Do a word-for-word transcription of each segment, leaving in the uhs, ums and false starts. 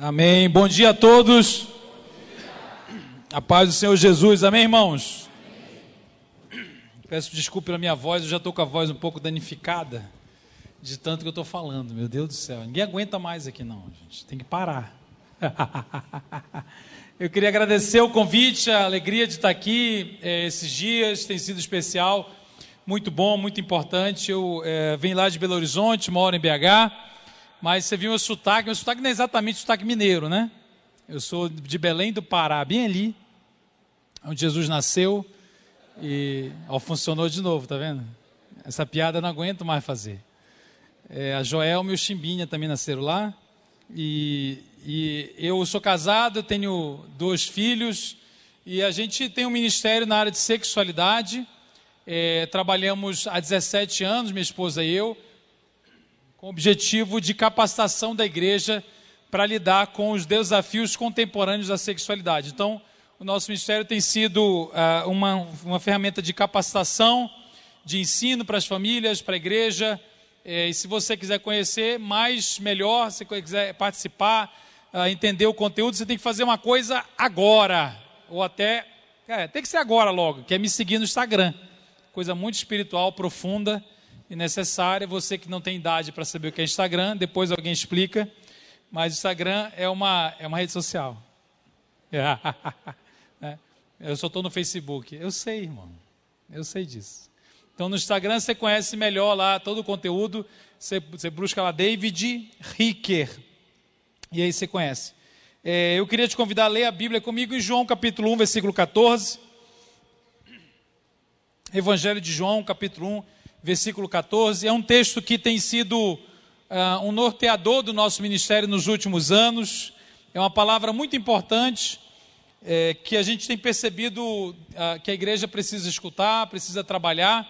Amém. Bom dia a todos. A paz do Senhor Jesus. Amém, irmãos? Peço desculpa pela minha voz, eu já estou com a voz um pouco danificada de tanto que eu estou falando. Meu Deus do céu, ninguém aguenta mais aqui não, gente. Tem que parar. Eu queria agradecer o convite, a alegria de estar aqui eh, esses dias, tem sido especial, muito bom, muito importante. Eu eh, venho lá de Belo Horizonte, moro em B H, mas você viu meu sotaque, meu sotaque não é exatamente sotaque mineiro, né? Eu sou de Belém do Pará, bem ali, onde Jesus nasceu e ó, funcionou de novo, tá vendo? Essa piada eu não aguento mais fazer. É, a Joelma e o Chimbinha também nasceram lá. E, e eu sou casado, eu tenho dois filhos e a gente tem um ministério na área de sexualidade. É, trabalhamos há dezessete anos, minha esposa e eu, com o objetivo de capacitação da igreja para lidar com os desafios contemporâneos da sexualidade. Então, o nosso ministério tem sido uh, uma, uma ferramenta de capacitação, de ensino para as famílias, para a igreja. É, e se você quiser conhecer mais, melhor, se você quiser participar, uh, entender o conteúdo, você tem que fazer uma coisa agora, ou até, é, tem que ser agora logo, que é me seguir no Instagram. Coisa muito espiritual, profunda e necessária. Você que não tem idade para saber o que é Instagram, depois alguém explica, mas o Instagram é uma, é uma rede social. É, eu só estou no Facebook. Eu sei, irmão, eu sei disso. Então, no Instagram você conhece melhor lá todo o conteúdo. Você, você busca lá David Ricker. E aí você conhece. É, eu queria te convidar a ler a Bíblia comigo em João capítulo um, versículo catorze. Evangelho de João, capítulo um, versículo catorze. É um texto que tem sido uh, um norteador do nosso ministério nos últimos anos. É uma palavra muito importante. É, que a gente tem percebido uh, que a igreja precisa escutar, precisa trabalhar.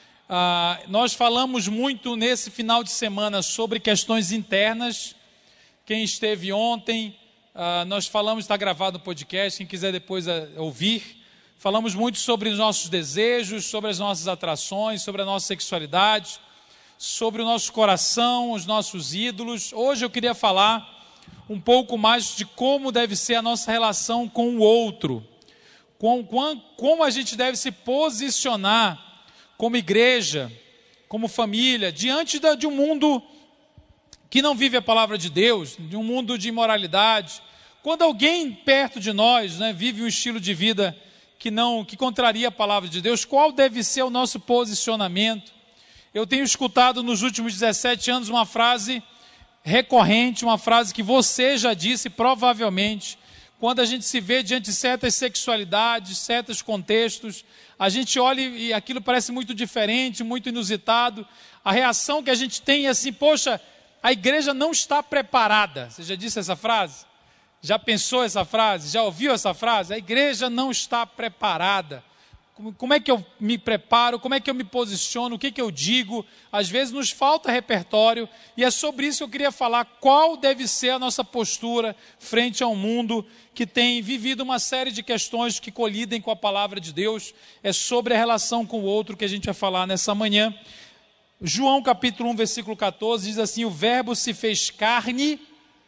Uh, nós falamos muito nesse final de semana sobre questões internas. Quem esteve ontem, uh, nós falamos, está gravado no podcast, quem quiser depois uh, ouvir. Falamos muito sobre os nossos desejos, sobre as nossas atrações, sobre a nossa sexualidade, sobre o nosso coração, os nossos ídolos. Hoje eu queria falar um pouco mais de como deve ser a nossa relação com o outro, com, com, como a gente deve se posicionar como igreja, como família, diante da, de um mundo que não vive a palavra de Deus, de um mundo de imoralidade. Quando alguém perto de nós, né, vive um estilo de vida que, não, que contraria a palavra de Deus, qual deve ser o nosso posicionamento? Eu tenho escutado nos últimos dezessete anos uma frase recorrente, uma frase que você já disse provavelmente, quando a gente se vê diante de certas sexualidades, certos contextos, a gente olha e aquilo parece muito diferente, muito inusitado, a reação que a gente tem é assim, poxa, a igreja não está preparada. Você já disse essa frase? Já pensou essa frase? Já ouviu essa frase? A igreja não está preparada. Como é que eu me preparo, como é que eu me posiciono, o que, que eu digo? Às vezes nos falta repertório e é sobre isso que eu queria falar, qual deve ser a nossa postura frente a um mundo que tem vivido uma série de questões que colidem com a palavra de Deus. É sobre a relação com o outro que a gente vai falar nessa manhã. João capítulo um, versículo catorze diz assim: o verbo se fez carne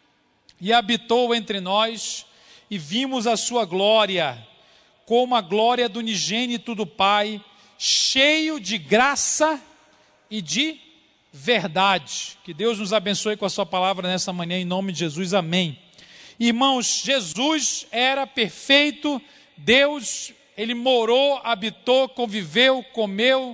e habitou entre nós e vimos a sua glória, como a glória do unigênito do Pai, cheio de graça e de verdade. Que Deus nos abençoe com a sua palavra nessa manhã, em nome de Jesus, amém. Irmãos, Jesus era perfeito, Deus, Ele morou, habitou, conviveu, comeu,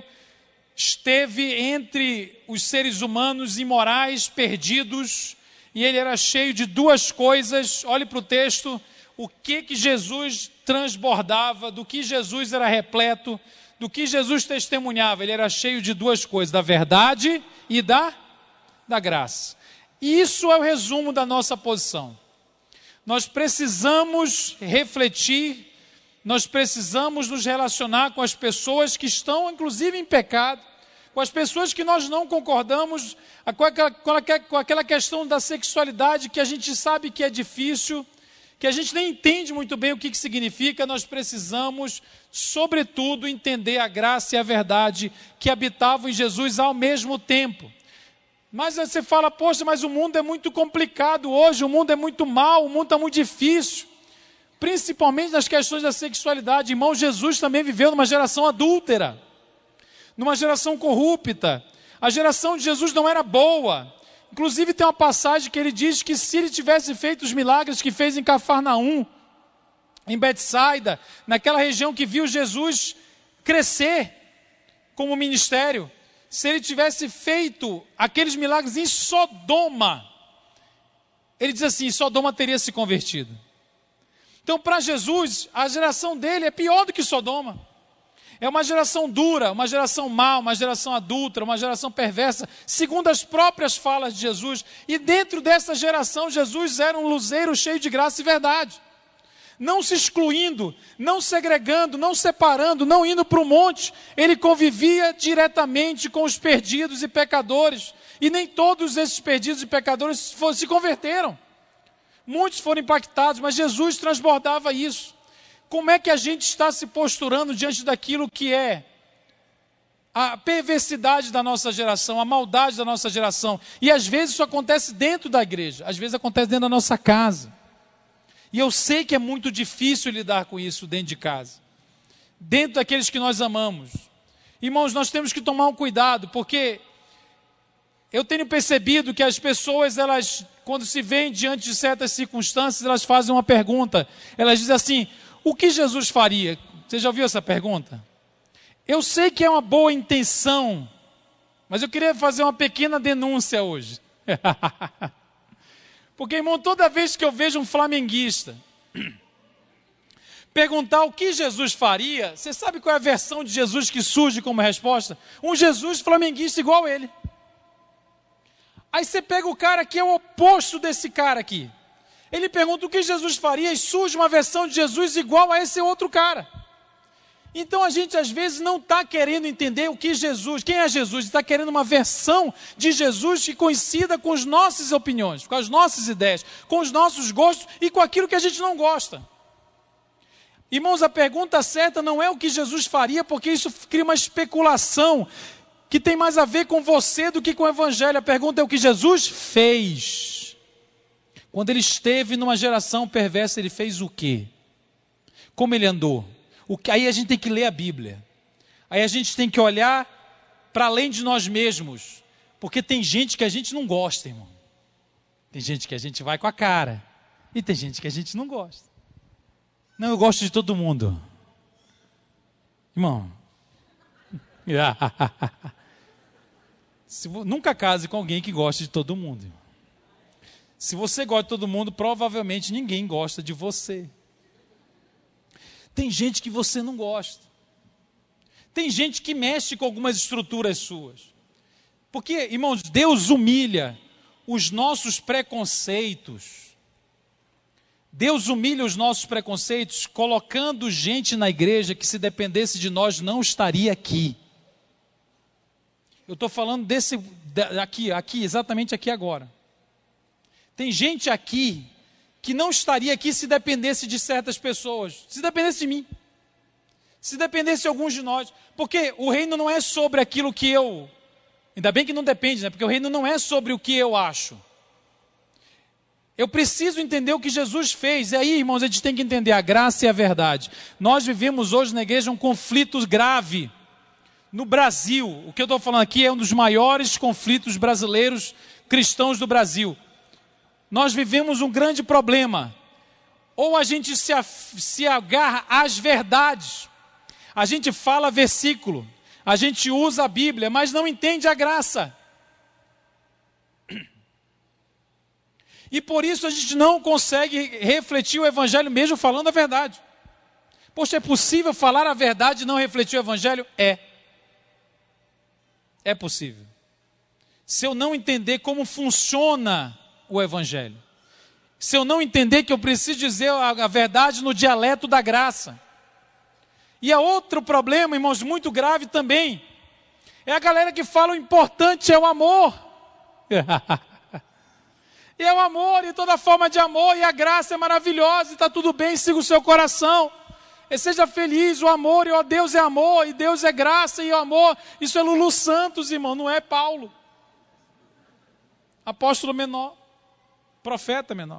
esteve entre os seres humanos imorais, perdidos, e Ele era cheio de duas coisas. Olhe para o texto, o que que Jesus transbordava, do que Jesus era repleto, do que Jesus testemunhava. Ele era cheio de duas coisas, da verdade e da, da graça. E isso é o resumo da nossa posição. Nós precisamos refletir, nós precisamos nos relacionar com as pessoas que estão, inclusive, em pecado, com as pessoas que nós não concordamos, com aquela, com aquela questão da sexualidade que a gente sabe que é difícil, que a gente nem entende muito bem o que, que significa. Nós precisamos, sobretudo, entender a graça e a verdade que habitavam em Jesus ao mesmo tempo. Mas você fala, poxa, mas o mundo é muito complicado hoje, o mundo é muito mau, o mundo está muito difícil. Principalmente nas questões da sexualidade. Irmão, Jesus também viveu numa geração adúltera, numa geração corrupta. A geração de Jesus não era boa. Inclusive tem uma passagem que ele diz que se ele tivesse feito os milagres que fez em Cafarnaum, em Betsaida, naquela região que viu Jesus crescer como ministério, se ele tivesse feito aqueles milagres em Sodoma, ele diz assim, Sodoma teria se convertido. Então para Jesus, a geração dele é pior do que Sodoma. É uma geração dura, uma geração má, uma geração adulta, uma geração perversa, segundo as próprias falas de Jesus. E dentro dessa geração, Jesus era um luzeiro cheio de graça e verdade. Não se excluindo, não segregando, não separando, não indo para o monte. Ele convivia diretamente com os perdidos e pecadores. E nem todos esses perdidos e pecadores se converteram. Muitos foram impactados, mas Jesus transbordava isso. Como é que a gente está se posturando diante daquilo que é a perversidade da nossa geração, a maldade da nossa geração? E às vezes isso acontece dentro da igreja, às vezes acontece dentro da nossa casa. E eu sei que é muito difícil lidar com isso dentro de casa, dentro daqueles que nós amamos. Irmãos, nós temos que tomar um cuidado, porque eu tenho percebido que as pessoas, elas, quando se veem diante de certas circunstâncias, elas fazem uma pergunta. Elas dizem assim, o que Jesus faria? Você já ouviu essa pergunta? Eu sei que é uma boa intenção, mas eu queria fazer uma pequena denúncia hoje. Porque, irmão, toda vez que eu vejo um flamenguista perguntar o que Jesus faria, você sabe qual é a versão de Jesus que surge como resposta? Um Jesus flamenguista igual ele. Aí você pega o cara que é o oposto desse cara aqui. Ele pergunta o que Jesus faria e surge uma versão de Jesus igual a esse outro cara. Então a gente às vezes não está querendo entender o que Jesus, quem é Jesus, está querendo uma versão de Jesus que coincida com as nossas opiniões, com as nossas ideias, com os nossos gostos e com aquilo que a gente não gosta. Irmãos, a pergunta certa não é o que Jesus faria, porque isso cria uma especulação que tem mais a ver com você do que com o Evangelho. A pergunta é o que Jesus fez. Quando ele esteve numa geração perversa, ele fez o quê? Como ele andou? O que, aí a gente tem que ler a Bíblia. Aí a gente tem que olhar para além de nós mesmos. Porque tem gente que a gente não gosta, irmão. Tem gente que a gente vai com a cara. E tem gente que a gente não gosta. Não, eu gosto de todo mundo. Irmão. Se, nunca case com alguém que gosta de todo mundo. Irmão. Se você gosta de todo mundo, provavelmente ninguém gosta de você. Tem gente que você não gosta. Tem gente que mexe com algumas estruturas suas. Porque, irmãos, Deus humilha os nossos preconceitos. Deus humilha os nossos preconceitos, colocando gente na igreja que, se dependesse de nós, não estaria aqui. Eu estou falando desse, aqui, aqui, exatamente aqui agora. Tem gente aqui que não estaria aqui se dependesse de certas pessoas, se dependesse de mim, se dependesse de alguns de nós, porque o reino não é sobre aquilo que eu, ainda bem que não depende, né? Porque o reino não é sobre o que eu acho. Eu preciso entender o que Jesus fez, e aí, irmãos, a gente tem que entender a graça e a verdade. Nós vivemos hoje na igreja um conflito grave, no Brasil. O que eu estou falando aqui é um dos maiores conflitos brasileiros cristãos do Brasil. Nós vivemos um grande problema. Ou a gente se, se agarra às verdades, a gente fala versículo, a gente usa a Bíblia, mas não entende a graça. E por isso a gente não consegue refletir o Evangelho mesmo falando a verdade. Poxa, é possível falar a verdade e não refletir o Evangelho? É. É possível. Se eu não entender como funciona o Evangelho, se eu não entender que eu preciso dizer a, a verdade no dialeto da graça. E há outro problema, irmãos, muito grave também, é a galera que fala o importante é o amor. E é o amor, e toda forma de amor, e a graça é maravilhosa, e está tudo bem, siga o seu coração. E seja feliz, o amor, e ó, Deus é amor, e Deus é graça, e o amor, isso é Lulu Santos, irmão, não é Paulo. apóstolo menor, profeta menor.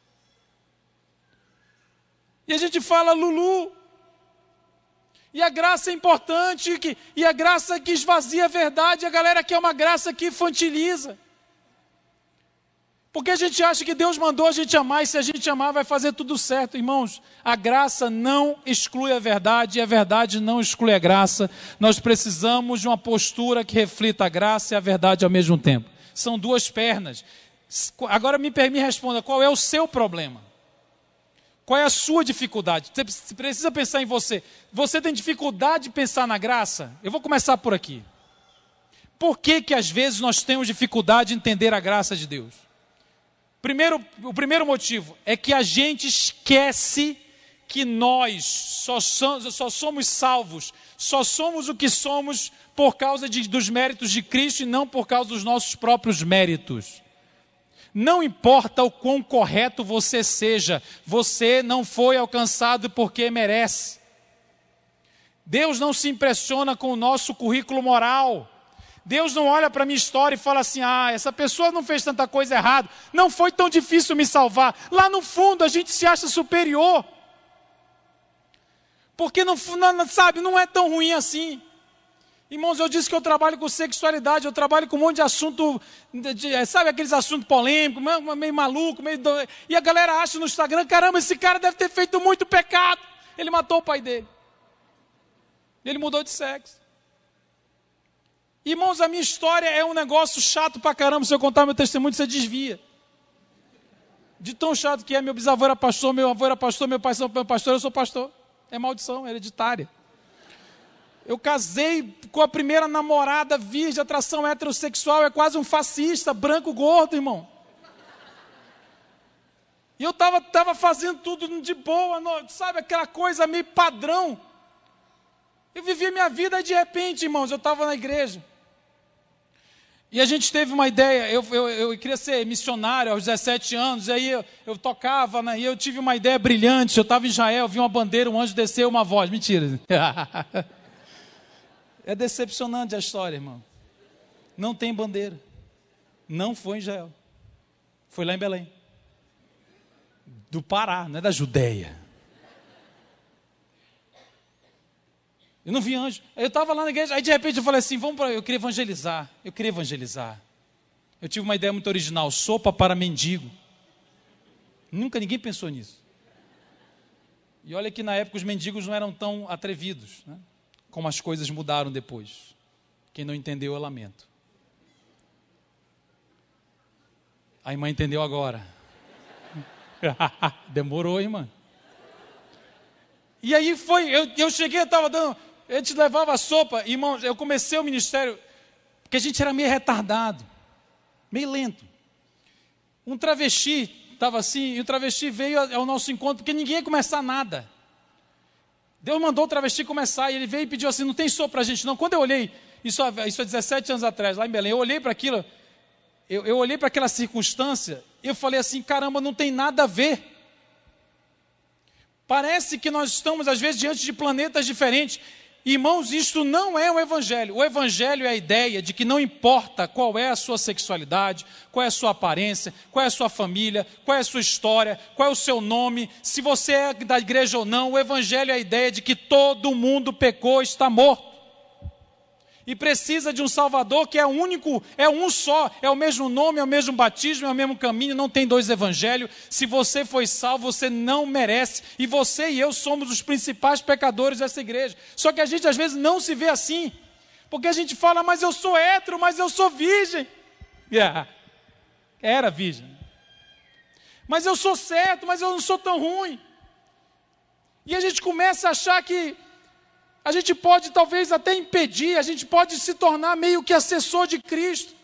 E a gente fala Lulu. E a graça é importante, que, e a graça que esvazia a verdade, a galera quer uma graça que infantiliza. Porque a gente acha que Deus mandou a gente amar, e se a gente amar vai fazer tudo certo. Irmãos, a graça não exclui a verdade, e a verdade não exclui a graça. Nós precisamos de uma postura que reflita a graça e a verdade ao mesmo tempo. São duas pernas. Agora me, me responda, qual é o seu problema? Qual é a sua dificuldade? Você precisa pensar em você. Você tem dificuldade de pensar na graça? Eu vou começar por aqui. Por que que às vezes nós temos dificuldade de entender a graça de Deus? Primeiro, o primeiro motivo é que a gente esquece que nós só somos, só somos salvos, só somos o que somos por causa de, dos méritos de Cristo e não por causa dos nossos próprios méritos. Não importa o quão correto você seja, você não foi alcançado porque merece. Deus não se impressiona com o nosso currículo moral. Deus não olha para a minha história e fala assim, ah, essa pessoa não fez tanta coisa errada, não foi tão difícil me salvar. Lá no fundo a gente se acha superior. Porque não, não, sabe, não é tão ruim assim. Irmãos, eu disse que eu trabalho com sexualidade, eu trabalho com um monte de assunto, de, de, sabe aqueles assuntos polêmicos, meio, meio maluco, meio do... e a galera acha no Instagram, caramba, esse cara deve ter feito muito pecado. Ele matou o pai dele. Ele mudou de sexo. Irmãos, a minha história é um negócio chato pra caramba, se eu contar meu testemunho, você desvia. De tão chato que é, meu bisavô era pastor, meu avô era pastor, meu pai é pastor, eu sou pastor. É maldição, é hereditária. Eu casei com a primeira namorada virgem, atração heterossexual, é quase um fascista, branco gordo, irmão. E eu estava tava fazendo tudo de boa, sabe, aquela coisa meio padrão. Eu vivia minha vida e de repente, irmãos, eu estava na igreja. E a gente teve uma ideia, eu, eu, eu queria ser missionário aos dezessete anos, e aí eu, eu tocava, né, e eu tive uma ideia brilhante, eu estava em Israel, vi uma bandeira, um anjo desceu, uma voz, mentira. É decepcionante a história, irmão. Não tem bandeira. Não foi em Israel. Foi lá em Belém. Do Pará, não é da Judéia. Eu não vi anjo. Eu estava lá na igreja, aí de repente eu falei assim, vamos para... Eu queria evangelizar. Eu queria evangelizar. Eu tive uma ideia muito original, sopa para mendigo. Nunca ninguém pensou nisso. E olha que na época os mendigos não eram tão atrevidos, né? Como as coisas mudaram depois. Quem não entendeu, eu lamento. A irmã entendeu agora. Demorou, irmã. E aí foi, eu, eu cheguei, eu estava dando, eu te levava sopa, irmãos, eu comecei o ministério, porque a gente era meio retardado, meio lento. Um travesti estava assim, e o travesti veio ao nosso encontro, porque ninguém ia começar nada. Deus mandou o travesti começar, e ele veio e pediu assim, não tem sopa para a gente não. Quando eu olhei, isso, isso há dezessete anos atrás, lá em Belém, eu olhei para aquilo, eu, eu olhei para aquela circunstância, e eu falei assim, caramba, não tem nada a ver. Parece que nós estamos, às vezes, diante de planetas diferentes. Irmãos, isto não é o Evangelho. O Evangelho é a ideia de que não importa qual é a sua sexualidade, qual é a sua aparência, qual é a sua família, qual é a sua história, qual é o seu nome, se você é da igreja ou não. O Evangelho é a ideia de que todo mundo pecou, está morto. E precisa de um Salvador que é único, é um só, é o mesmo nome, é o mesmo batismo, é o mesmo caminho, não tem dois evangelhos. Se você foi salvo, você não merece. E você e eu somos os principais pecadores dessa igreja. Só que a gente às vezes não se vê assim. Porque a gente fala, mas eu sou hétero, mas eu sou virgem. Yeah. Era virgem. Mas eu sou certo, mas eu não sou tão ruim. E a gente começa a achar que a gente pode talvez até impedir, a gente pode se tornar meio que assessor de Cristo.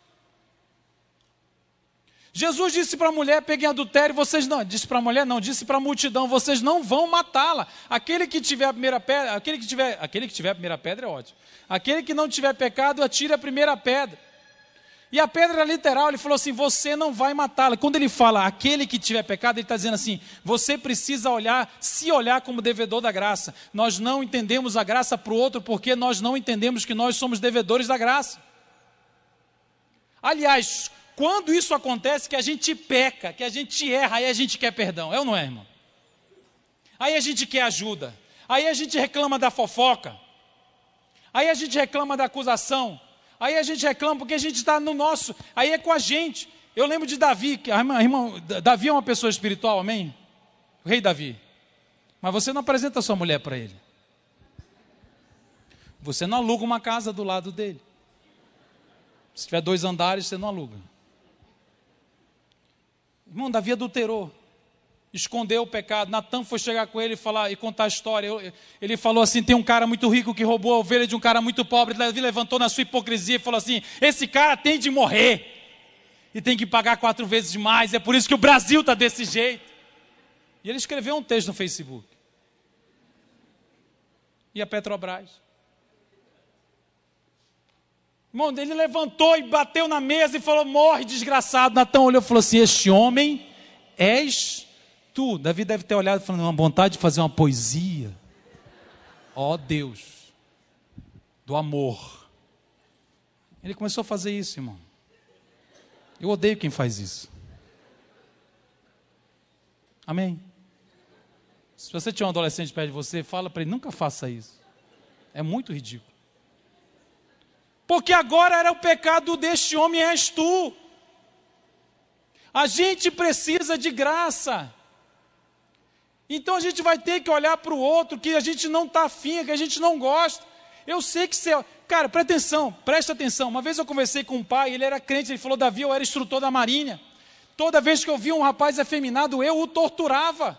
Jesus disse para a mulher, peguem adultério, vocês não, disse para a mulher não, disse para a multidão, vocês não vão matá-la. Aquele que tiver a primeira pedra, aquele que tiver, aquele que tiver a primeira pedra é ótimo. Aquele que não tiver pecado, atire a primeira pedra. E a pedra era literal, ele falou assim, você não vai matá-la. Quando ele fala, aquele que tiver pecado, ele está dizendo assim, você precisa olhar, se olhar como devedor da graça. Nós não entendemos a graça para o outro, porque nós não entendemos que nós somos devedores da graça. Aliás, quando isso acontece, que a gente peca, que a gente erra, aí a gente quer perdão. É ou não é, irmão? Aí a gente quer ajuda. Aí a gente reclama da fofoca. Aí a gente reclama da acusação. Aí a gente reclama porque a gente está no nosso. Aí é com a gente. Eu lembro de Davi, que a irmã, a irmã, Davi é uma pessoa espiritual, amém? O rei Davi. Mas você não apresenta a sua mulher para ele. Você não aluga uma casa do lado dele. Se tiver dois andares, você não aluga. Irmão, Davi adulterou. Escondeu o pecado. Natan foi chegar com ele e falar e contar a história. Ele falou assim: tem um cara muito rico que roubou a ovelha de um cara muito pobre. Davi levantou na sua hipocrisia e falou assim: esse cara tem de morrer. E tem que pagar quatro vezes mais. É por isso que o Brasil está desse jeito. E ele escreveu um texto no Facebook. E a Petrobras. Irmão, ele levantou e bateu na mesa e falou: morre, desgraçado. Natan olhou e falou assim: este homem és tu. Davi deve ter olhado e falando: uma vontade de fazer uma poesia. Ó oh, Deus, do amor. Ele começou a fazer isso, irmão. Eu odeio quem faz isso. Amém? Se você tiver um adolescente perto de você, fala para ele: nunca faça isso. É muito ridículo. Porque agora era o pecado deste homem, és tu. A gente precisa de graça. Então a gente vai ter que olhar para o outro que a gente não está afim, que a gente não gosta. Eu sei que você... Cara, presta atenção, presta atenção. Uma vez eu conversei com um pai, ele era crente, ele falou: Davi, eu era instrutor da Marinha. Toda vez que eu via um rapaz afeminado, eu o torturava.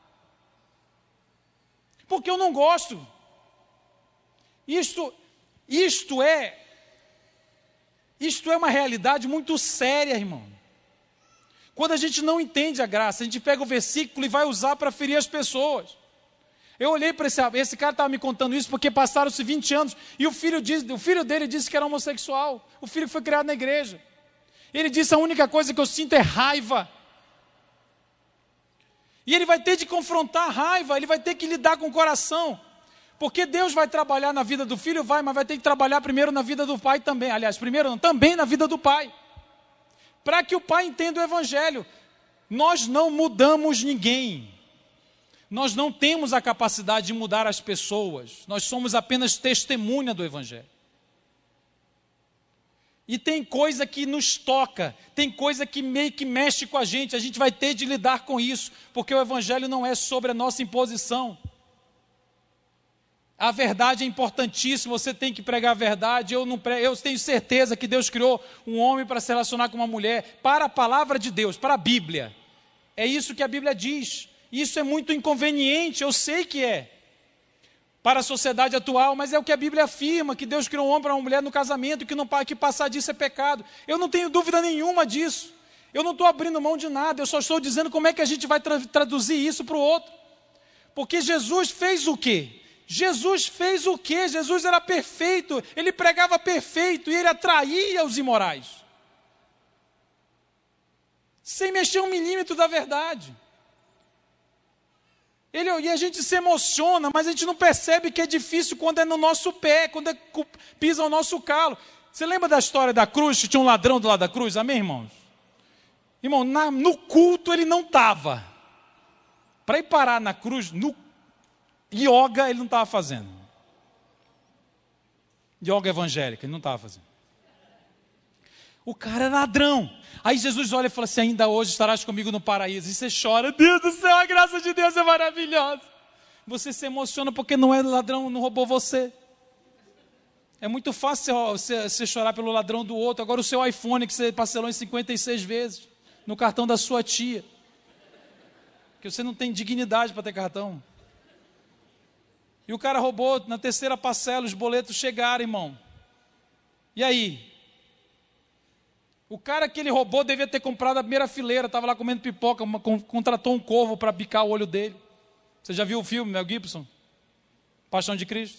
Porque eu não gosto. Isto, isto é... Isto é uma realidade muito séria, irmão. Quando a gente não entende a graça, a gente pega o versículo e vai usar para ferir as pessoas. Eu olhei para esse, esse cara, estava me contando isso porque passaram-se vinte anos e o filho, diz, o filho dele disse que era homossexual. O filho foi criado na igreja. Ele disse: a única coisa que eu sinto é raiva. E ele vai ter de confrontar a raiva, ele vai ter que lidar com o coração. Porque Deus vai trabalhar na vida do filho, vai, mas vai ter que trabalhar primeiro na vida do pai também. Aliás, primeiro não, também na vida do pai. Para que o pai entenda o evangelho. Nós não mudamos ninguém. Nós não temos a capacidade de mudar as pessoas. Nós somos apenas testemunha do evangelho. E tem coisa que nos toca, tem coisa que meio que mexe com a gente. A gente vai ter de lidar com isso, porque o evangelho não é sobre a nossa imposição. A verdade é importantíssima, você tem que pregar a verdade. Eu, não pre... eu tenho certeza que Deus criou um homem para se relacionar com uma mulher, para a palavra de Deus, para a Bíblia. É isso que a Bíblia diz. Isso é muito inconveniente, eu sei que é, para a sociedade atual, mas é o que a Bíblia afirma, que Deus criou um homem para uma mulher no casamento, que, não, que passar disso é pecado. Eu não tenho dúvida nenhuma disso. Eu não estou abrindo mão de nada, eu só estou dizendo como é que a gente vai tra- traduzir isso para o outro. Porque Jesus fez o quê? Jesus fez o quê? Jesus era perfeito, ele pregava perfeito e ele atraía os imorais. Sem mexer um milímetro da verdade. Ele, e a gente se emociona, mas a gente não percebe que é difícil quando é no nosso pé, quando é, pisa o nosso calo. Você lembra da história da cruz, que tinha um ladrão do lado da cruz? Amém, irmãos? Irmão, na, no culto ele não estava. Para ir parar na cruz, no yoga ele não estava fazendo. Yoga evangélica, ele não estava fazendo. O cara era ladrão. Aí Jesus olha e fala assim: ainda hoje estarás comigo no paraíso. E você chora: Deus do céu, a graça de Deus é maravilhosa. Você se emociona porque não é ladrão, não roubou você. É muito fácil você, você chorar pelo ladrão do outro. Agora o seu iPhone que você parcelou em cinquenta e seis vezes no cartão da sua tia. Que você não tem dignidade para ter cartão. E o cara roubou na terceira parcela, os boletos chegaram, irmão. E aí? O cara que ele roubou devia ter comprado a primeira fileira, estava lá comendo pipoca, uma, contratou um corvo para bicar o olho dele. Você já viu o filme, Mel Gibson? Paixão de Cristo?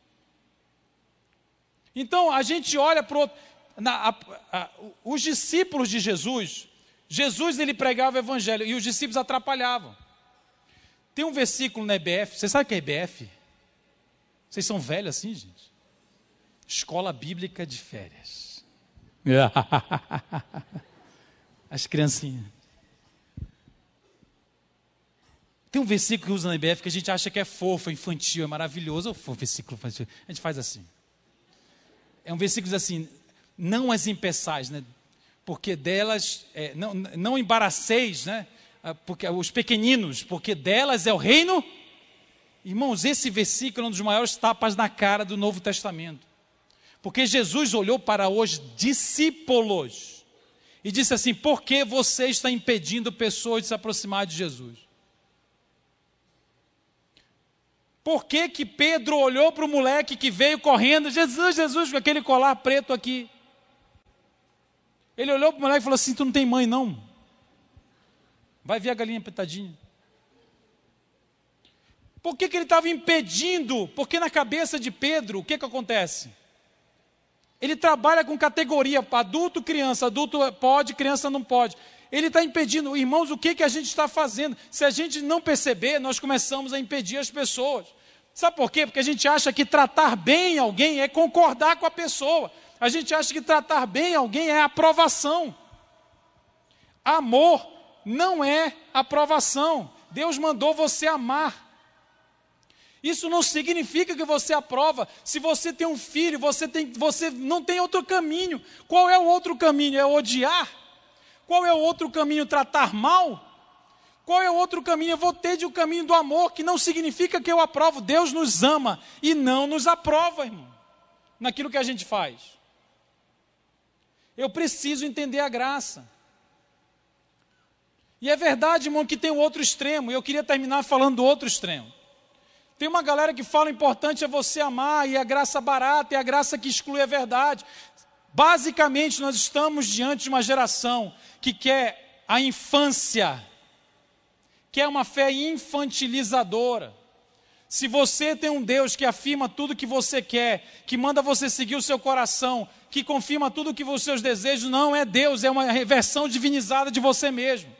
Então, a gente olha para o outro. Na, a, a, os discípulos de Jesus, Jesus ele pregava o evangelho e os discípulos atrapalhavam. Tem um versículo na E B F, você sabe o que é E B F? Vocês são velhos assim, gente? Escola Bíblica de Férias. As criancinhas. Tem um versículo que usa na I B F que a gente acha que é fofo, infantil, é maravilhoso. O versículo infantil. A gente faz assim. É um versículo que diz assim, não as impeçais, né? Porque delas, é, não, não embaraceis, né? Porque, os pequeninos, porque delas é o reino. Irmãos, esse versículo é um dos maiores tapas na cara do Novo Testamento. Porque Jesus olhou para os discípulos e disse assim, por que você está impedindo pessoas de se aproximar de Jesus? Por que que Pedro olhou para o moleque que veio correndo, Jesus, Jesus, com aquele colar preto aqui? Ele olhou para o moleque e falou assim, tu não tem mãe não? Vai ver a galinha pitadinha. Por que que ele estava impedindo? Porque na cabeça de Pedro, o que que acontece? Ele trabalha com categoria, adulto, criança, adulto pode, criança não pode. Ele está impedindo. Irmãos, o que que a gente está fazendo? Se a gente não perceber, nós começamos a impedir as pessoas. Sabe por quê? Porque a gente acha que tratar bem alguém é concordar com a pessoa. A gente acha que tratar bem alguém é aprovação. Amor não é aprovação. Deus mandou você amar. Isso não significa que você aprova. Se você tem um filho, você, tem, você não tem outro caminho. Qual é o outro caminho? É odiar? Qual é o outro caminho? Tratar mal? Qual é o outro caminho? Eu vou ter de o caminho do amor, que não significa que eu aprovo. Deus nos ama e não nos aprova, irmão, naquilo que a gente faz. Eu preciso entender a graça. E é verdade, irmão, que tem o outro extremo. E eu queria terminar falando do outro extremo. Tem uma galera que fala, importante é você amar, e a graça barata, e a graça que exclui a verdade. Basicamente, nós estamos diante de uma geração que quer a infância, quer uma fé infantilizadora. Se você tem um Deus que afirma tudo que você quer, que manda você seguir o seu coração, que confirma tudo que os seus desejos, não é Deus, é uma versão divinizada de você mesmo.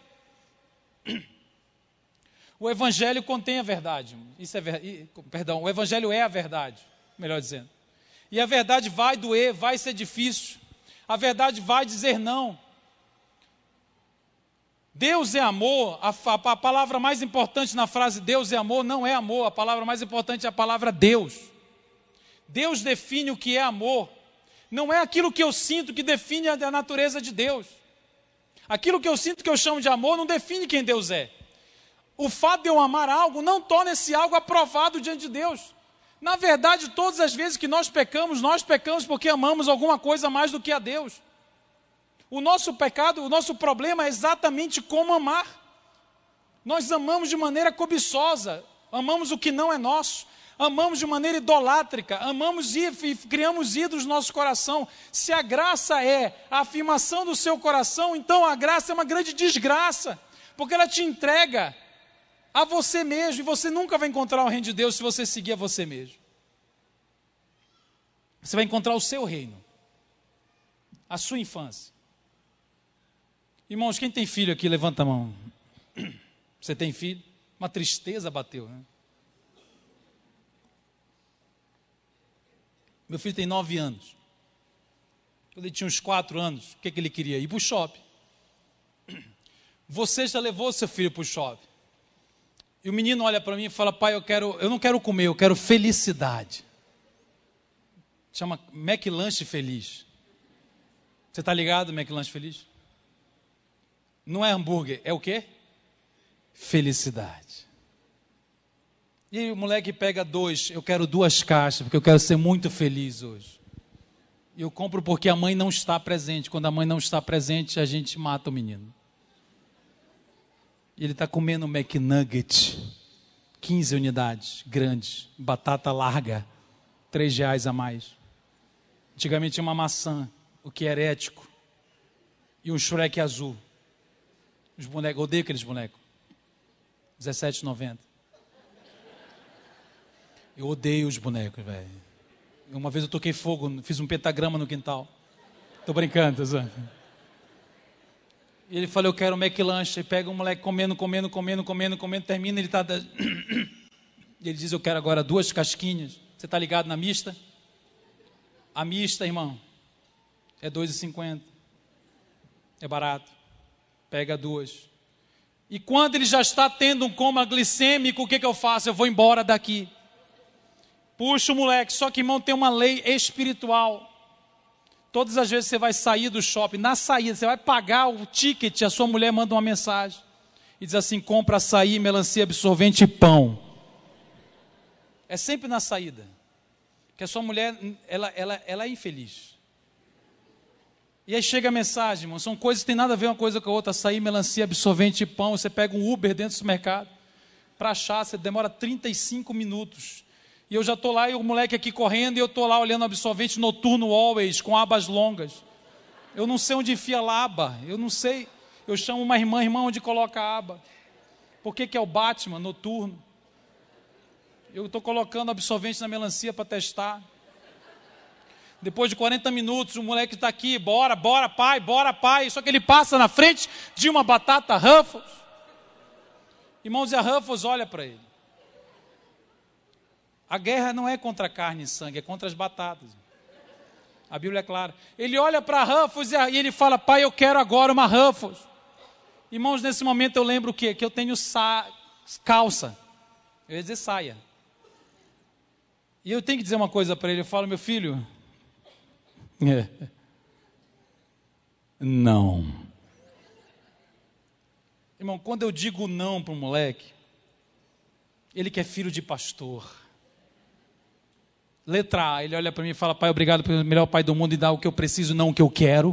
O Evangelho contém a verdade. Isso é ver... Perdão, o Evangelho é a verdade, melhor dizendo. E a verdade vai doer, vai ser difícil. A verdade vai dizer não. Deus é amor. A, a, a palavra mais importante na frase Deus é amor não é amor. A palavra mais importante é a palavra Deus. Deus define o que é amor. Não é aquilo que eu sinto que define a, a natureza de Deus. Aquilo que eu sinto que eu chamo de amor não define quem Deus é. O fato de eu amar algo não torna esse algo aprovado diante de Deus. Na verdade, todas as vezes que nós pecamos, nós pecamos porque amamos alguma coisa mais do que a Deus. O nosso pecado, o nosso problema é exatamente como amar. Nós amamos de maneira cobiçosa, amamos o que não é nosso, amamos de maneira idolátrica, amamos e criamos ídolos no nosso coração. Se a graça é a afirmação do seu coração, então a graça é uma grande desgraça, porque ela te entrega a você mesmo, e você nunca vai encontrar o reino de Deus se você seguir a você mesmo. Você vai encontrar o seu reino, a sua infância. Irmãos, quem tem filho aqui, levanta a mão. Você tem filho? Uma tristeza bateu, né? Meu filho tem nove anos. Quando ele tinha uns quatro anos, o que, que ele queria? Ir para o shopping. Você já levou seu filho para o shopping? E o menino olha para mim e fala, pai, eu, quero, eu não quero comer, eu quero felicidade. Chama McLanche Feliz. Você está ligado, McLanche Feliz? Não é hambúrguer, é o quê? Felicidade. E o moleque pega dois, eu quero duas caixas, porque eu quero ser muito feliz hoje. E eu compro porque a mãe não está presente. Quando a mãe não está presente, a gente mata o menino. Ele está comendo McNugget, quinze unidades, grandes, batata larga, três reais a mais. Antigamente tinha uma maçã, o que era ético, e um Shrek azul. Os bonecos, odeio aqueles bonecos, dezessete reais e noventa centavos. Eu odeio os bonecos, velho. Uma vez eu toquei fogo, fiz um pentagrama no quintal. Estou brincando, Zé. E ele falou, eu quero um McLanche. E pega um moleque comendo, comendo, comendo, comendo, comendo, termina, ele está... Ele diz, eu quero agora duas casquinhas. Você está ligado na mista? A mista, irmão, é dois reais e cinquenta centavos. É barato. Pega duas. E quando ele já está tendo um coma glicêmico, o que, que eu faço? Eu vou embora daqui. Puxa o moleque. Só que, irmão, tem uma lei espiritual. Todas as vezes você vai sair do shopping, na saída, você vai pagar o ticket, a sua mulher manda uma mensagem. E diz assim, compra açaí, melancia, absorvente e pão. É sempre na saída. Que a sua mulher, ela, ela, ela é infeliz. E aí chega a mensagem, irmão, são coisas que tem nada a ver uma coisa com a outra. Açaí, melancia, absorvente e pão. Você pega um Uber dentro do supermercado. Para achar, você demora trinta e cinco minutos. E eu já estou lá, e o moleque aqui correndo, e eu estou lá olhando o absorvente noturno always, com abas longas. Eu não sei onde enfia a aba, eu não sei. Eu chamo uma irmã, irmã, onde coloca a aba. Por que que é o Batman noturno? Eu estou colocando absorvente na melancia para testar. Depois de quarenta minutos, o moleque está aqui, bora, bora pai, bora pai. Só que ele passa na frente de uma batata Ruffles. Irmãos, e a Ruffles olha para ele. A guerra não é contra a carne e sangue, é contra as batatas. A Bíblia é clara. Ele olha para a Ruffles e ele fala, pai, eu quero agora uma Ruffles. Irmãos, nesse momento eu lembro o quê? Que eu tenho sa... calça. Eu ia dizer saia. E eu tenho que dizer uma coisa para ele. Eu falo, meu filho... É. Não. Irmão, quando eu digo não para um moleque, ele que é filho de pastor... Letra A, ele olha para mim e fala, pai, obrigado pelo melhor pai do mundo e dá o que eu preciso, não o que eu quero.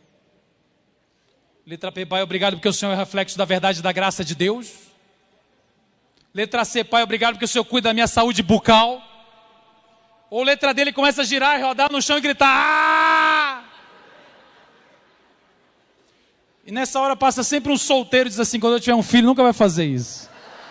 Letra B, pai, obrigado porque o Senhor é reflexo da verdade e da graça de Deus. Letra C, pai, obrigado porque o Senhor cuida da minha saúde bucal. Ou letra D, ele começa a girar e rodar no chão e gritar, ah! E nessa hora passa sempre um solteiro e diz assim, quando eu tiver um filho, nunca vai fazer isso.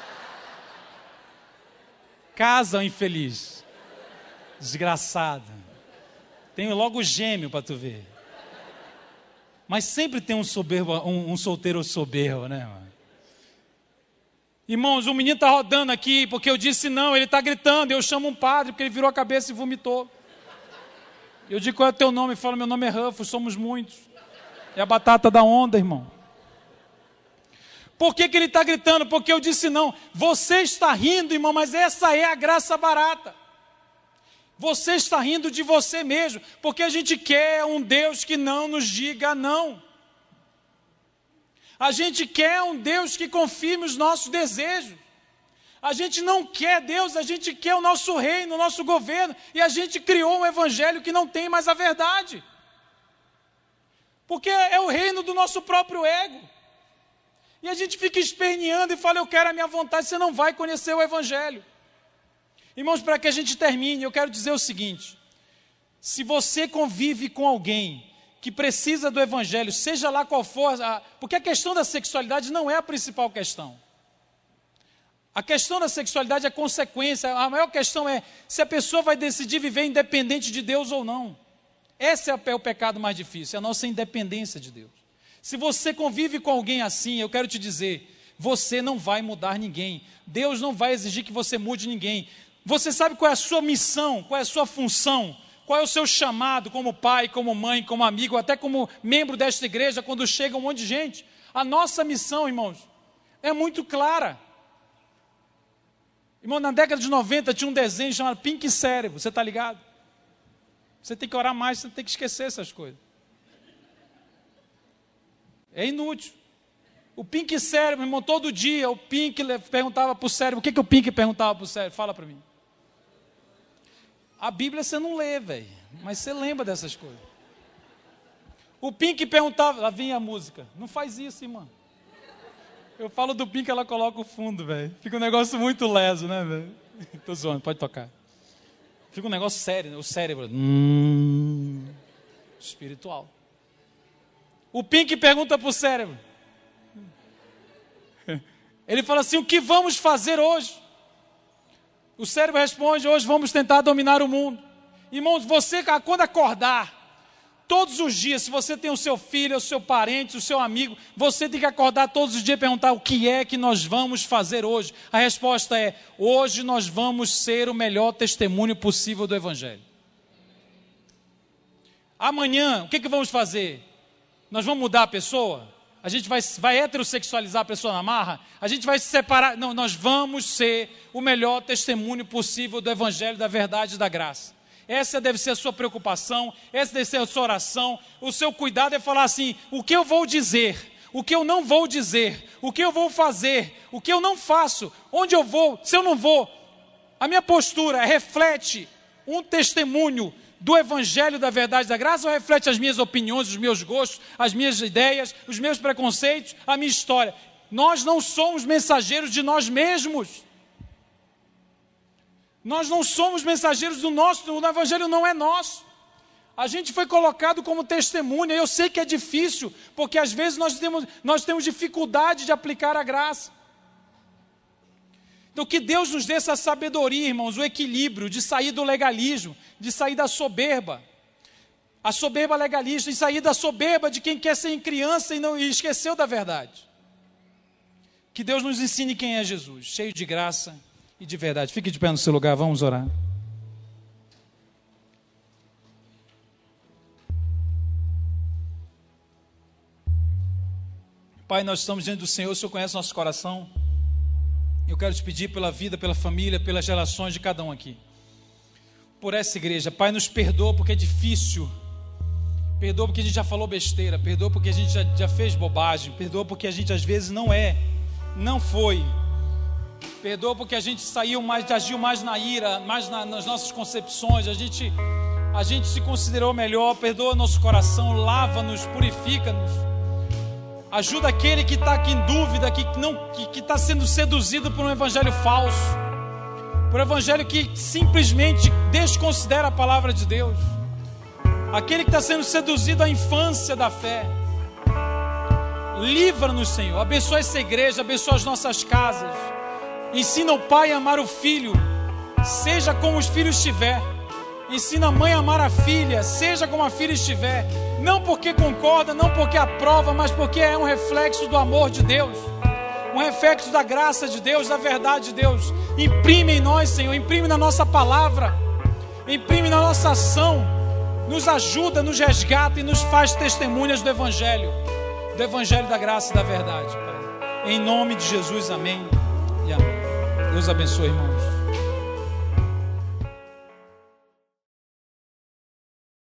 Casa, infeliz. Desgraçado. Tenho logo gêmeo para tu ver. Mas sempre tem um soberbo, um, um solteiro soberbo, né, mano? Irmãos, o menino está rodando aqui porque eu disse não, ele está gritando, eu chamo um padre porque ele virou a cabeça e vomitou. Eu digo, qual é o teu nome? Ele fala, meu nome é Ruffles, somos muitos. É a batata da onda, irmão. Por que que ele está gritando? Porque eu disse não. Você está rindo, irmão, mas essa é a graça barata. Você está rindo de você mesmo, porque a gente quer um Deus que não nos diga não. A gente quer um Deus que confirme os nossos desejos. A gente não quer Deus, a gente quer o nosso reino, o nosso governo, e a gente criou um evangelho que não tem mais a verdade. Porque é o reino do nosso próprio ego. E a gente fica esperneando e fala, eu quero a minha vontade, você não vai conhecer o evangelho. Irmãos, para que a gente termine, eu quero dizer o seguinte, se você convive com alguém que precisa do evangelho, seja lá qual for, a, porque a questão da sexualidade não é a principal questão. A questão da sexualidade é consequência, a maior questão é se a pessoa vai decidir viver independente de Deus ou não. Esse é o pecado mais difícil, é a nossa independência de Deus. Se você convive com alguém assim, eu quero te dizer, você não vai mudar ninguém. Deus não vai exigir que você mude ninguém. Você sabe qual é a sua missão, qual é a sua função, qual é o seu chamado como pai, como mãe, como amigo, até como membro desta igreja, quando chega um monte de gente? A nossa missão, irmãos, é muito clara. Irmão, na década de noventa tinha um desenho chamado Pink Cérebro, você está ligado? Você tem que orar mais, você tem que esquecer essas coisas. É inútil. O Pink Cérebro, irmão, todo dia o Pink perguntava para o cérebro, o que, que o Pink perguntava para o cérebro? Fala para mim. A Bíblia você não lê, velho, mas você lembra dessas coisas. O Pink perguntava, lá vinha a música, não faz isso, irmão. Eu falo do Pink, ela coloca o fundo, velho. Fica um negócio muito leso, né, velho? Tô zoando, pode tocar. Fica um negócio sério, né? O cérebro, hum, espiritual. O Pink pergunta para o cérebro. Ele fala assim, o que vamos fazer hoje? O cérebro responde, hoje vamos tentar dominar o mundo. Irmãos, você quando acordar, todos os dias, se você tem o seu filho, o seu parente, o seu amigo, você tem que acordar todos os dias e perguntar o que é que nós vamos fazer hoje. A resposta é, hoje nós vamos ser o melhor testemunho possível do evangelho. Amanhã, o que, que vamos fazer? Nós vamos mudar a pessoa? A gente vai, vai heterossexualizar a pessoa na marra? A gente vai se separar? Não, nós vamos ser o melhor testemunho possível do evangelho, da verdade e da graça. Essa deve ser a sua preocupação, essa deve ser a sua oração. O seu cuidado é falar assim: o que eu vou dizer, o que eu não vou dizer, o que eu vou fazer, o que eu não faço, onde eu vou, se eu não vou. A minha postura reflete um testemunho do evangelho, da verdade, da graça, ou reflete as minhas opiniões, os meus gostos, as minhas ideias, os meus preconceitos, a minha história? Nós não somos mensageiros de nós mesmos. Nós não somos mensageiros do nosso, o evangelho não é nosso. A gente foi colocado como testemunha. Eu sei que é difícil, porque às vezes nós temos, nós temos dificuldade de aplicar a graça. Então que Deus nos dê essa sabedoria, irmãos, o equilíbrio de sair do legalismo, de sair da soberba. A soberba legalista, e sair da soberba de quem quer ser criança e, não, e esqueceu da verdade. Que Deus nos ensine quem é Jesus, cheio de graça e de verdade. Fique de pé no seu lugar, vamos orar. Pai, nós estamos diante do Senhor, o Senhor conhece nosso coração. Eu quero te pedir pela vida, pela família, pelas relações de cada um aqui. Por essa igreja, Pai, nos perdoa porque é difícil. Perdoa porque a gente já falou besteira. Perdoa porque a gente já, já fez bobagem. Perdoa porque a gente às vezes não é, não foi. Perdoa porque a gente saiu mais, agiu mais na ira, mais na, nas nossas concepções. A gente, a gente se considerou melhor. Perdoa nosso coração, lava-nos, purifica-nos. Ajuda aquele que está aqui em dúvida, que não, que está sendo seduzido por um evangelho falso, por um evangelho que simplesmente desconsidera a palavra de Deus. Aquele que está sendo seduzido à infância da fé. Livra-nos, Senhor. Abençoa essa igreja, abençoa as nossas casas. Ensina o pai a amar o filho, seja como os filhos estiver. Ensina a mãe a amar a filha, seja como a filha estiver. Não porque concorda, não porque aprova, mas porque é um reflexo do amor de Deus, um reflexo da graça de Deus, da verdade de Deus. Imprime em nós, Senhor, imprime na nossa palavra, imprime na nossa ação. Nos ajuda, nos resgata e nos faz testemunhas do Evangelho, do Evangelho da graça e da verdade, Pai. Em nome de Jesus, amém e amém. Deus abençoe, irmãos.